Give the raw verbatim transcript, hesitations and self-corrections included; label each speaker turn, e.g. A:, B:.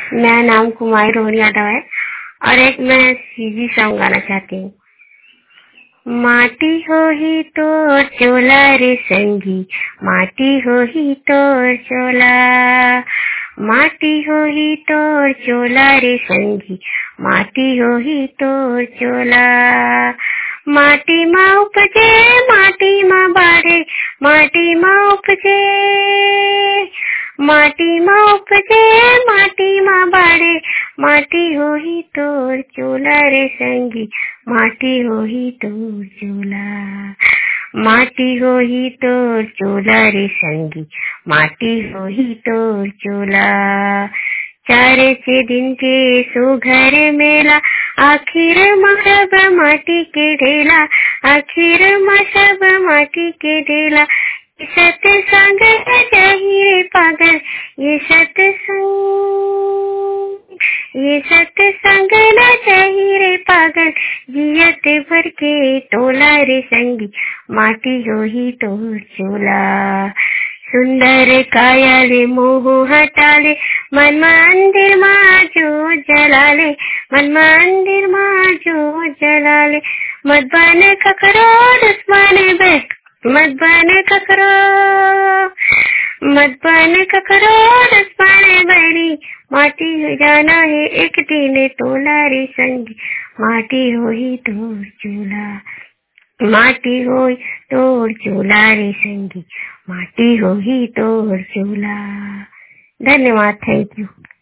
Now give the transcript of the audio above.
A: मेरा नाम कुमारी रोहन यादव है और एक मैं सीजी सॉन्ग गाना चाहती हूँ। माटी हो ही तो चोला रे संगी, माटी हो ही तो चोला, माटी हो ही तो चोला रे संगी, माटी हो ही तो चोला। माटी माँ उपजे माटी माँ बाढ़े, माटी माँ उपजे माटी माँ उपजे माटी माँ बाढ़े, माटी हो ही तोर चोला रे संगी, माटी हो ही तोर चोला, माटी हो ही तोर चोला रे संगी, माटी हो ही तोर चोला। चारे से दिन के सो घर मेला, आखिर सब माटी के ढेला, आखिर सब माटी के ढेला। ये सत्संग नहीं रे पागल, ये सत्संग, ये सत्संग न चाहिए रे पागल, जियत भर के तोला रे संगी, माटी हो ही तो चोला। सुंदर काया ले मोह हटा ले, मन मंदिर माँ जो जला ले, मन मंदिर माँ जो जला ले। मत बन ककरो दुश्मन बे, मत बन ककरो, मत बन ककरो दुश्मन बनी, माटी हो जाना है एक दिन तोला रे संगी, माटी हो ही तो चूल्हा, माटी हो तोड़ चूल्हा रे संगी, माटी हो ही तोड़ चूल्हा। धन्यवाद, थैंक यू।